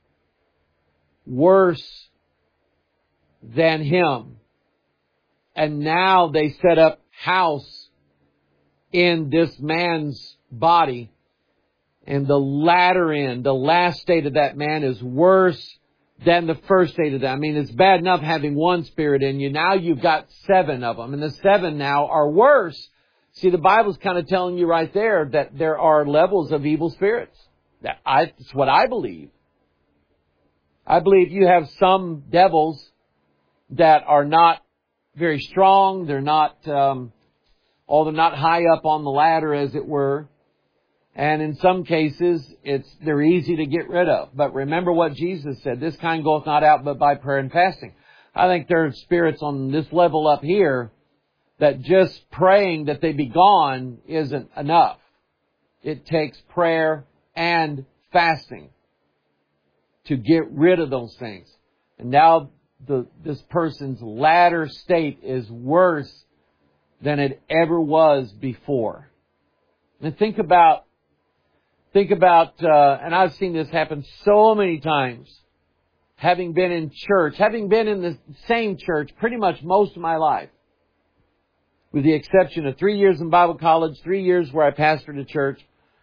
worse than him. And now they set up house in this man's body. And the latter end, the last state of that man is worse than the first state of that. I mean, it's bad enough having one spirit in you. Now you've got seven of them. And the seven now are worse. See, the Bible's kind of telling you right there that there are levels of evil spirits. That I, that's what I believe. I believe you have some devils that are not very strong. They're not, um, oh, they're not high up on the ladder, as it were. And in some cases, it's they're easy to get rid of. But remember what Jesus said, this kind goeth not out but by prayer and fasting. I think there are spirits on this level up here that just praying that they be gone isn't enough. It takes prayer and fasting to get rid of those things. And now the, this person's latter state is worse than it ever was before. And think about Think about, uh, and I've seen this happen so many times, having been in church, having been in the same church pretty much most of my life, with the exception of three years in Bible college, three years where I pastored a church,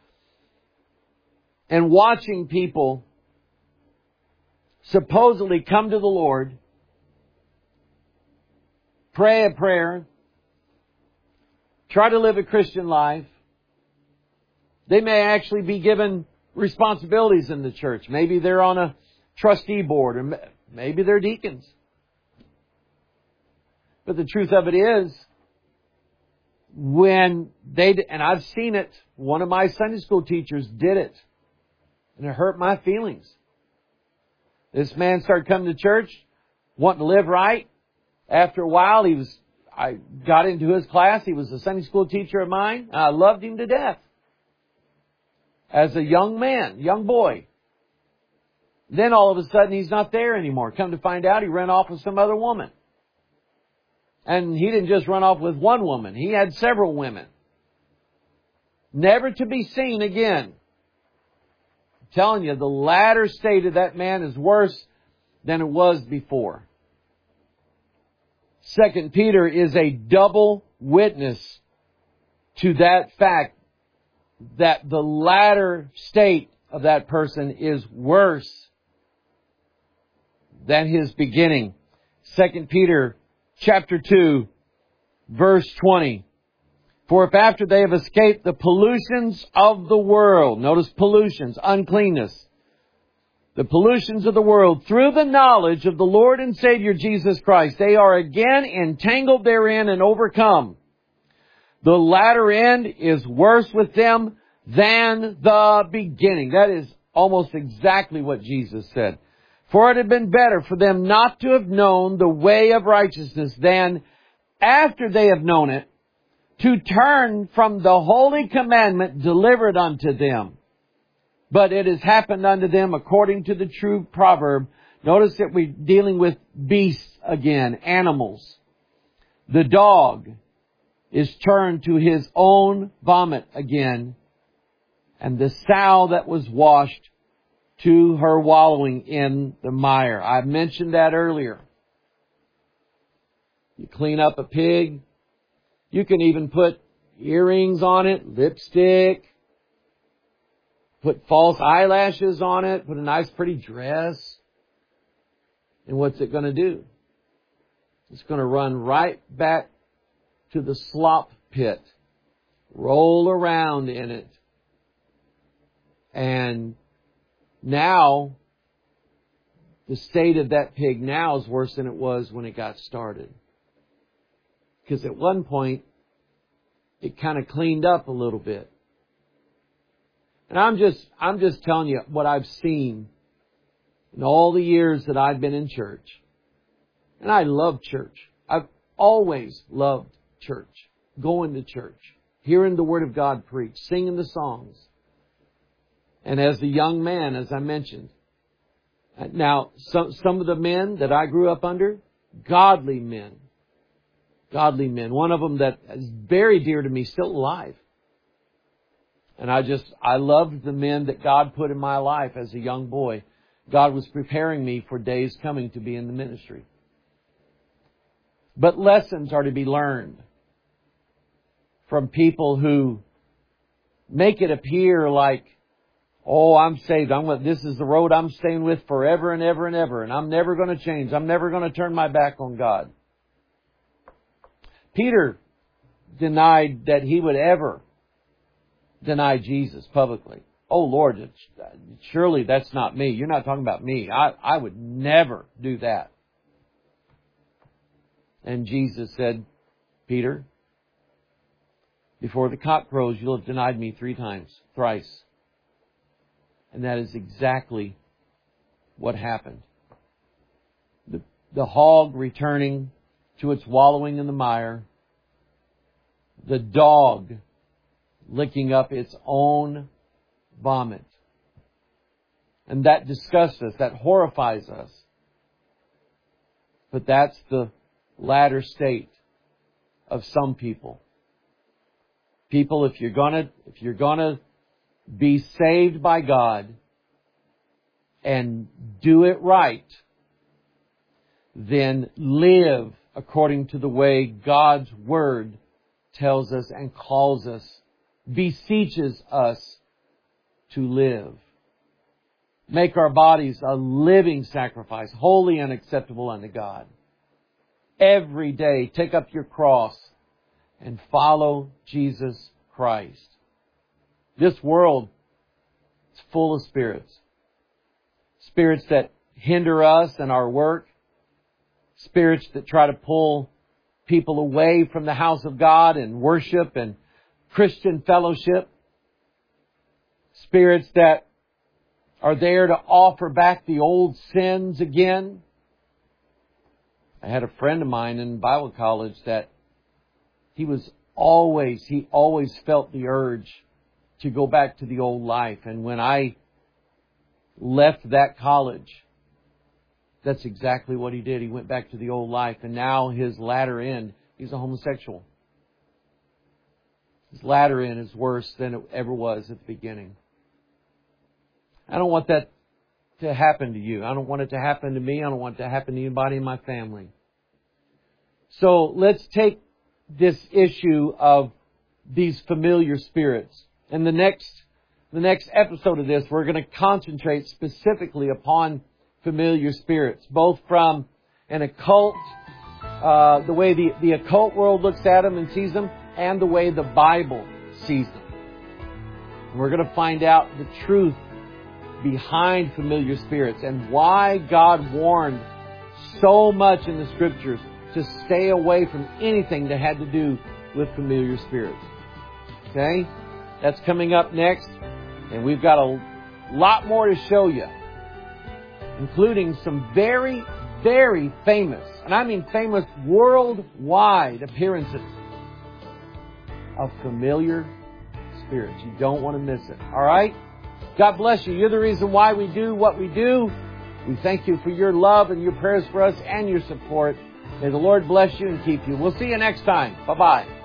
and watching people supposedly come to the Lord, pray a prayer, try to live a Christian life. They may actually be given responsibilities in the church. Maybe they're on a trustee board, or maybe they're deacons. But the truth of it is, when they, and I've seen it, one of my Sunday school teachers did it, and it hurt my feelings. This man started coming to church, wanting to live right. After a while, he was, I got into his class. He was a Sunday school teacher of mine. I loved him to death. As a young man, young boy. Then all of a sudden he's not there anymore. Come to find out he ran off with some other woman. And he didn't just run off with one woman. He had several women. Never to be seen again. I'm telling you, the latter state of that man is worse than it was before. Second Peter is a double witness to that fact, that the latter state of that person is worse than his beginning. Second Peter chapter two, verse twenty. For if after they have escaped the pollutions of the world, notice pollutions, uncleanness, the pollutions of the world, through the knowledge of the Lord and Savior Jesus Christ, they are again entangled therein and overcome. The latter end is worse with them than the beginning. That is almost exactly what Jesus said. For it had been better for them not to have known the way of righteousness than after they have known it, to turn from the holy commandment delivered unto them. But it has happened unto them according to the true proverb. Notice that we're dealing with beasts again, animals. The dog is turned to his own vomit again, and the sow that was washed to her wallowing in the mire. I mentioned that earlier. You clean up a pig. You can even put earrings on it, lipstick, put false eyelashes on it, put a nice pretty dress. And what's it going to do? It's going to run right back to the slop pit, roll around in it. And now, the state of that pig now is worse than it was when it got started. Because at one point, it kind of cleaned up a little bit. And I'm just, I'm just telling you what I've seen in all the years that I've been in church. And I love church. I've always loved church. Going to church. Hearing the Word of God preached. Singing the songs. And as a young man, as I mentioned. Now, some, some of the men that I grew up under, godly men. Godly men. One of them that is very dear to me, still alive. And I just, I loved the men that God put in my life as a young boy. God was preparing me for days coming to be in the ministry. But lessons are to be learned from people who make it appear like, oh, I'm saved. I'm, this is the road I'm staying with forever and ever and ever. And I'm never going to change. I'm never going to turn my back on God. Peter denied that he would ever deny Jesus publicly. Oh, Lord, surely that's not me. You're not talking about me. I, I would never do that. And Jesus said, Peter, before the cock crows, you'll have denied me three times, thrice. And that is exactly what happened. The, the hog returning to its wallowing in the mire. The dog licking up its own vomit. And that disgusts us. That horrifies us. But that's the latter state of some people. People, if you're gonna, if you're gonna be saved by God and do it right, then live according to the way God's Word tells us and calls us, beseeches us to live. Make our bodies a living sacrifice, holy and acceptable unto God. Every day, take up your cross and follow Jesus Christ. This world is full of spirits. Spirits that hinder us and our work. Spirits that try to pull people away from the house of God and worship and Christian fellowship. Spirits that are there to offer back the old sins again. I had a friend of mine in Bible college that he was always, he always felt the urge to go back to the old life. And when I left that college, that's exactly what he did. He went back to the old life. And now his latter end, he's a homosexual. His latter end is worse than it ever was at the beginning. I don't want that to happen to you. I don't want it to happen to me. I don't want it to happen to anybody in my family. So let's take this issue of these familiar spirits. And the next, the next episode of this, we're going to concentrate specifically upon familiar spirits, both from an occult, uh, the way the, the occult world looks at them and sees them, and the way the Bible sees them. And we're going to find out the truth behind familiar spirits and why God warned so much in the Scriptures to stay away from anything that had to do with familiar spirits. Okay? That's coming up next. And we've got a lot more to show you, including some very, very famous, and I mean famous worldwide appearances of familiar spirits. You don't want to miss it. All right? God bless you. You're the reason why we do what we do. We thank you for your love and your prayers for us and your support. May the Lord bless you and keep you. We'll see you next time. Bye-bye.